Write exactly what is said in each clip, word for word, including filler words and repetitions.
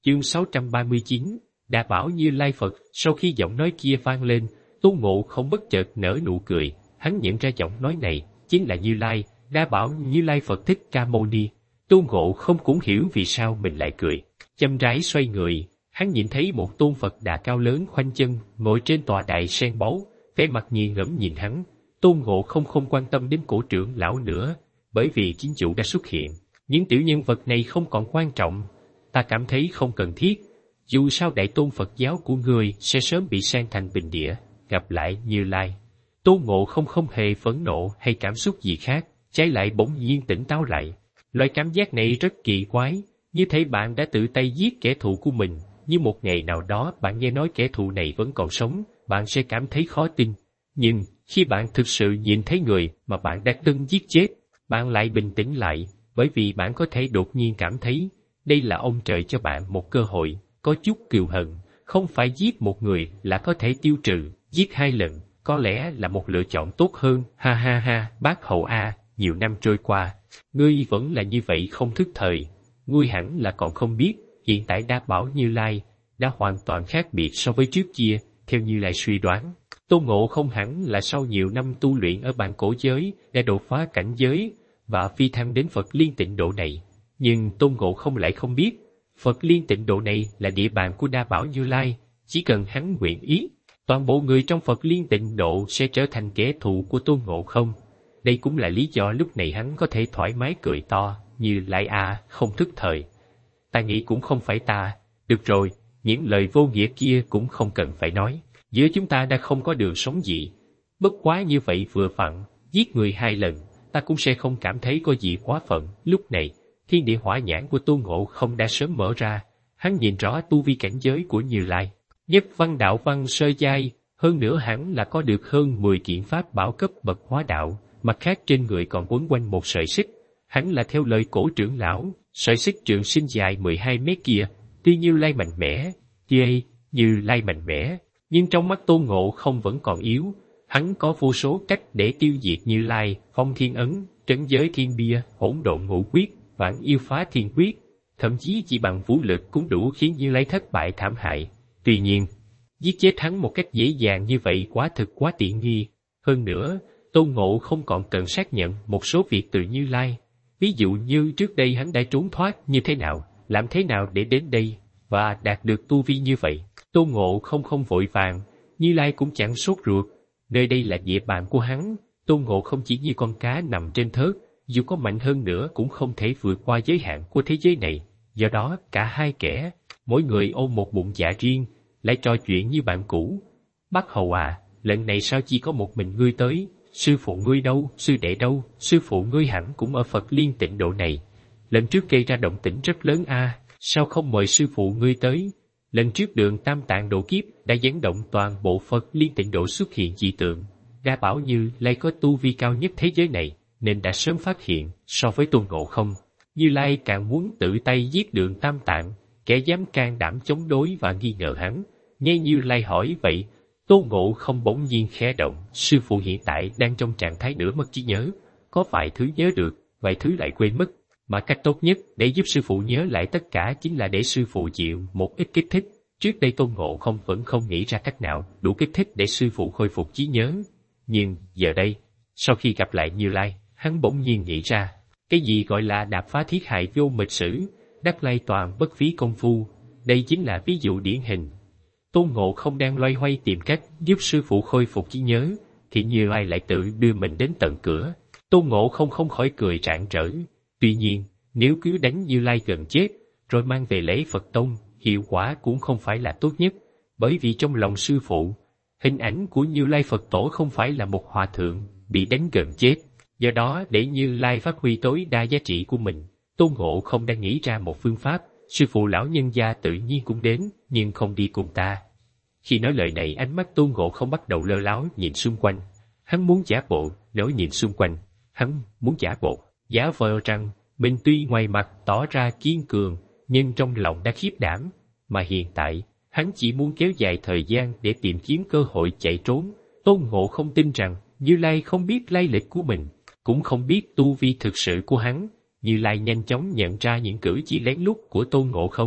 Chương sáu trăm ba mươi chín, Đa Bảo Như Lai Phật. Sau khi giọng nói kia vang lên, Tôn Ngộ Không bất chợt nở nụ cười, hắn nhận ra giọng nói này chính là Như Lai, Đa Bảo Như Lai Phật Thích Ca Mâu Ni. Tôn Ngộ Không cũng hiểu vì sao mình lại cười, chậm rãi xoay người, hắn nhìn thấy một tôn Phật Đà cao lớn khoanh chân ngồi trên tòa đại sen báu, vẻ mặt nghiền ngẫm nhìn hắn. Tôn Ngộ Không không quan tâm đến cổ trưởng lão nữa, bởi vì chính chủ đã xuất hiện. Những tiểu nhân vật này không còn quan trọng, ta cảm thấy không cần thiết. Dù sao đại tôn Phật giáo của ngươi sẽ sớm bị san thành bình địa. Gặp lại Như Lai, Tôn Ngộ Không không hề phẫn nộ hay cảm xúc gì khác, trái lại bỗng nhiên tỉnh táo lại. Loại cảm giác này rất kỳ quái, như thể bạn đã tự tay giết kẻ thù của mình. Như một ngày nào đó bạn nghe nói kẻ thù này vẫn còn sống, bạn sẽ cảm thấy khó tin. Nhưng khi bạn thực sự nhìn thấy người mà bạn đã từng giết chết, bạn lại bình tĩnh lại, bởi vì bạn có thể đột nhiên cảm thấy đây là ông trời cho bạn một cơ hội. Có chút kiêu hận, không phải giết một người là có thể tiêu trừ, giết hai lần, có lẽ là một lựa chọn tốt hơn. Ha ha ha, bác Hậu A, nhiều năm trôi qua, ngươi vẫn là như vậy không thức thời. Ngươi hẳn là còn không biết, hiện tại Đa Bảo Như Lai đã hoàn toàn khác biệt so với trước kia. Theo Như Lai suy đoán, Tôn Ngộ Không hẳn là sau nhiều năm tu luyện ở bản cổ giới đã đột phá cảnh giới và phi thăng đến Phật Liên Tịnh Độ này. Nhưng Tôn Ngộ Không lại không biết, Phật Liên Tịnh Độ này là địa bàn của Đa Bảo Như Lai. Chỉ cần hắn nguyện ý, toàn bộ người trong Phật Liên Tịnh Độ sẽ trở thành kẻ thù của Tôn Ngộ Không. Đây cũng là lý do lúc này hắn có thể thoải mái cười to. Như Lai à, không thức thời. Ta nghĩ cũng không phải ta. Được rồi, những lời vô nghĩa kia cũng không cần phải nói. Giữa chúng ta đã không có đường sống gì. Bất quá như vậy vừa vặn, giết người hai lần, ta cũng sẽ không cảm thấy có gì quá phận. Lúc này, thiên địa hỏa nhãn của Tôn Ngộ Không đã sớm mở ra, hắn nhìn rõ tu vi cảnh giới của Như Lai. Nhất văn đạo văn sơ giai, hơn nữa hắn là có được hơn mười kiện pháp bảo cấp bậc hóa đạo, mặt khác trên người còn quấn quanh một sợi xích. Hắn là theo lời cổ trưởng lão, sợi xích trường sinh dài mười hai mét kia, tuy Như Lai mạnh mẽ, kia Như Lai mạnh mẽ, nhưng trong mắt Tôn Ngộ Không vẫn còn yếu. Hắn có vô số cách để tiêu diệt Như Lai, phong thiên ấn, trấn giới thiên bia, hỗn độn ngũ quyết, vạn yêu phá thiên quyết, thậm chí chỉ bằng vũ lực cũng đủ khiến Như Lai thất bại thảm hại. Tuy nhiên, giết chết hắn một cách dễ dàng như vậy quá thực quá tiện nghi. Hơn nữa, Tôn Ngộ Không còn cần xác nhận một số việc từ Như Lai. Ví dụ như trước đây hắn đã trốn thoát như thế nào, làm thế nào để đến đây, và đạt được tu vi như vậy. Tôn Ngộ Không không vội vàng, Như Lai cũng chẳng sốt ruột. Nơi đây là địa bàn của hắn, Tôn Ngộ Không chỉ như con cá nằm trên thớt, dù có mạnh hơn nữa cũng không thể vượt qua giới hạn của thế giới này. Do đó, cả hai kẻ, mỗi người ôm một bụng dạ riêng, lại trò chuyện như bạn cũ. Bác Hầu à, lần này sao chỉ có một mình ngươi tới? Sư phụ ngươi đâu? Sư đệ đâu? Sư phụ ngươi hẳn cũng ở Phật Liên Tịnh Độ này. Lần trước gây ra động tĩnh rất lớn a, à, sao không mời sư phụ ngươi tới? Lần trước Đường Tam Tạng độ kiếp đã dẫn động toàn bộ Phật Liên Tịnh Độ xuất hiện dị tượng. Đa Bảo Như Lai có tu vi cao nhất thế giới này, nên đã sớm phát hiện. So với Tôn Ngộ Không, Như Lai càng muốn tự tay giết Đường Tam Tạng, kẻ dám can đảm chống đối và nghi ngờ hắn. Nghe Như Lai hỏi vậy, Tôn Ngộ Không bỗng nhiên khẽ động. Sư phụ hiện tại đang trong trạng thái nửa mất trí nhớ, có vài thứ nhớ được, vài thứ lại quên mất. Mà cách tốt nhất để giúp sư phụ nhớ lại tất cả chính là để sư phụ chịu một ít kích thích. Trước đây Tôn Ngộ Không vẫn không nghĩ ra cách nào đủ kích thích để sư phụ khôi phục trí nhớ. Nhưng giờ đây, sau khi gặp lại Như Lai, hắn bỗng nhiên nghĩ ra, cái gì gọi là đạp phá thiết hại vô mịch sử, đắc lai toàn bất phí công phu. Đây chính là ví dụ điển hình. Tôn Ngộ Không đang loay hoay tìm cách giúp sư phụ khôi phục trí nhớ, thì Như Lai lại tự đưa mình đến tận cửa. Tôn Ngộ Không không khỏi cười rạng rỡ. Tuy nhiên, nếu cứ đánh Như Lai gần chết, rồi mang về lễ Phật Tông, hiệu quả cũng không phải là tốt nhất, bởi vì trong lòng sư phụ, hình ảnh của Như Lai Phật Tổ không phải là một hòa thượng bị đánh gần chết. Do đó, để Như Lai phát huy tối đa giá trị của mình, Tôn Ngộ Không đang nghĩ ra một phương pháp. Sư phụ lão nhân gia tự nhiên cũng đến, nhưng không đi cùng ta. Khi nói lời này, ánh mắt Tôn Ngộ Không bắt đầu lơ láo nhìn xung quanh. Hắn muốn giả bộ, nếu nhìn xung quanh, hắn muốn giả bộ, giả vờ rằng mình tuy ngoài mặt tỏ ra kiên cường, nhưng trong lòng đã khiếp đảm. Mà hiện tại, hắn chỉ muốn kéo dài thời gian để tìm kiếm cơ hội chạy trốn. Tôn Ngộ Không tin rằng Như Lai không biết lai lịch của mình, cũng không biết tu vi thực sự của hắn. Như Lai nhanh chóng nhận ra những cử chỉ lén lút của Tôn Ngộ Không,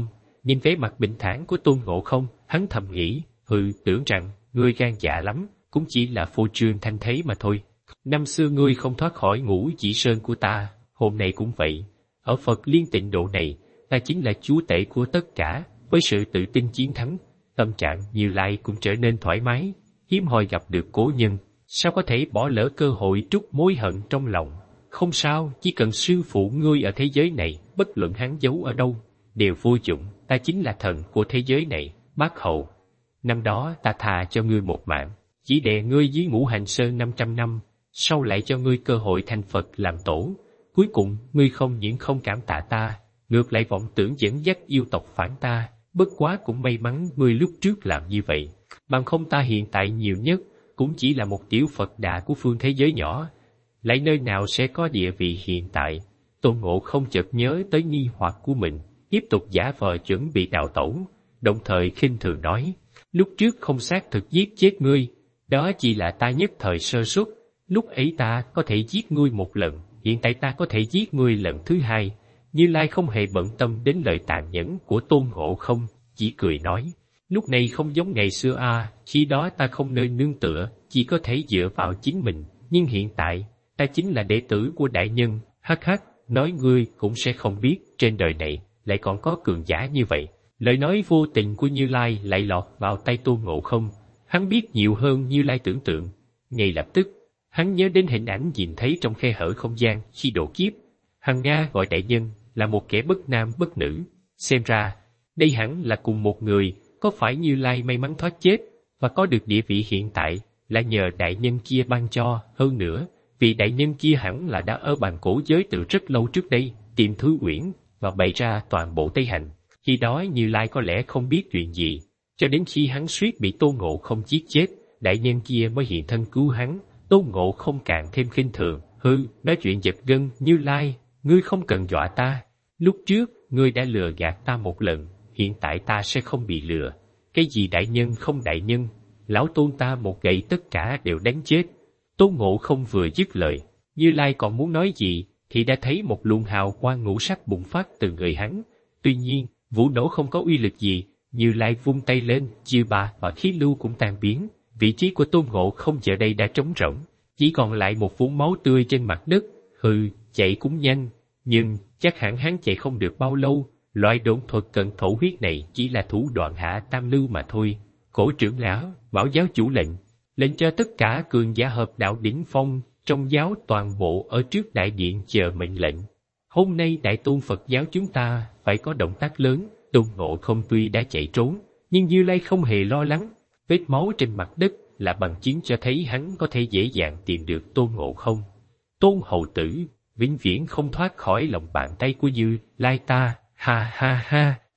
Nhìn vẻ mặt bình thản của Tôn Ngộ Không, hắn thầm nghĩ, hừ, tưởng rằng ngươi gan dạ lắm, cũng chỉ là phô trương thanh thế mà thôi. Năm xưa ngươi không thoát khỏi ngũ chỉ sơn của ta, hôm nay cũng vậy. Ở Phật Liên Tịnh Độ này, ta chính là chúa tể của tất cả. Với sự tự tin chiến thắng, tâm trạng Như Lai cũng trở nên thoải mái. Hiếm hoi gặp được cố nhân, sao có thể bỏ lỡ cơ hội trút mối hận trong lòng. Không sao, chỉ cần sư phụ ngươi ở thế giới này, bất luận hắn giấu ở đâu, đều vô dụng. Ta chính là thần của thế giới này, bác hậu. Năm đó ta thà cho ngươi một mạng, chỉ đè ngươi dưới ngũ hành sơn năm trăm năm, sau lại cho ngươi cơ hội thành Phật làm tổ. Cuối cùng, ngươi không những không cảm tạ ta, ngược lại vọng tưởng dẫn dắt yêu tộc phản ta. Bất quá cũng may mắn ngươi lúc trước làm như vậy, bằng không ta hiện tại nhiều nhất cũng chỉ là một tiểu Phật đà của phương thế giới nhỏ, lại nơi nào sẽ có địa vị hiện tại. Tôn Ngộ Không chợt nhớ tới nghi hoặc của mình, tiếp tục giả vờ chuẩn bị đào tẩu, đồng thời khinh thường nói, lúc trước không xác thực giết chết ngươi, đó chỉ là ta nhất thời sơ suất, lúc ấy ta có thể giết ngươi một lần, hiện tại ta có thể giết ngươi lần thứ hai. Như Lai không hề bận tâm đến lời tàn nhẫn của Tôn Ngộ Không, chỉ cười nói, lúc này không giống ngày xưa à, khi đó ta không nơi nương tựa, chỉ có thể dựa vào chính mình, nhưng hiện tại, ta chính là đệ tử của đại nhân, hắc hắc, nói ngươi cũng sẽ không biết, trên đời này, lại còn có cường giả như vậy. Lời nói vô tình của Như Lai lại lọt vào tay Tôn Ngộ Không, hắn biết nhiều hơn Như Lai tưởng tượng. Ngay lập tức, hắn nhớ đến hình ảnh nhìn thấy trong khe hở không gian khi độ kiếp, Hằng Nga gọi đại nhân là một kẻ bất nam bất nữ, xem ra, đây hẳn là cùng một người. Có phải Như Lai may mắn thoát chết và có được địa vị hiện tại là nhờ đại nhân kia ban cho? Hơn nữa, vị đại nhân kia hẳn là đã ở bàn cổ giới từ rất lâu trước đây tìm Thứ Uyển và bày ra toàn bộ Tây Hành. Khi đó Như Lai có lẽ không biết chuyện gì, cho đến khi hắn suýt bị Tôn Ngộ Không giết chết, đại nhân kia mới hiện thân cứu hắn. Tôn Ngộ Không càng thêm khinh thường, hư, nói chuyện giật gân. Như Lai, ngươi không cần dọa ta, lúc trước ngươi đã lừa gạt ta một lần, hiện tại ta sẽ không bị lừa. Cái gì đại nhân không đại nhân, lão Tôn ta một gậy tất cả đều đánh chết. Tôn Ngộ Không vừa dứt lời, Như Lai còn muốn nói gì thì đã thấy một luồng hào quang ngũ sắc bùng phát từ người hắn. Tuy nhiên, vụ nổ không có uy lực gì. Như Lai vung tay lên, chiêu ba và khí lưu cũng tan biến. Vị trí của Tôn Ngộ Không giờ đây đã trống rỗng, chỉ còn lại một vũng máu tươi trên mặt đất. Hừ, chạy cũng nhanh, nhưng chắc hẳn hắn chạy không được bao lâu. Loại độn thuật cận thổ huyết này chỉ là thủ đoạn hạ tam lưu mà thôi. Cổ trưởng lão, bảo giáo chủ lệnh, lệnh cho tất cả cường giả hợp đạo đỉnh phong trong giáo toàn bộ ở trước đại điện chờ mệnh lệnh. Hôm nay Đại Tôn Phật giáo chúng ta phải có động tác lớn. Tôn Ngộ Không tuy đã chạy trốn, nhưng Như Lai không hề lo lắng. Vết máu trên mặt đất là bằng chứng cho thấy hắn có thể dễ dàng tìm được Tôn Ngộ Không. Tôn hầu tử, vĩnh viễn không thoát khỏi lòng bàn tay của Như Lai ta, ha ha ha.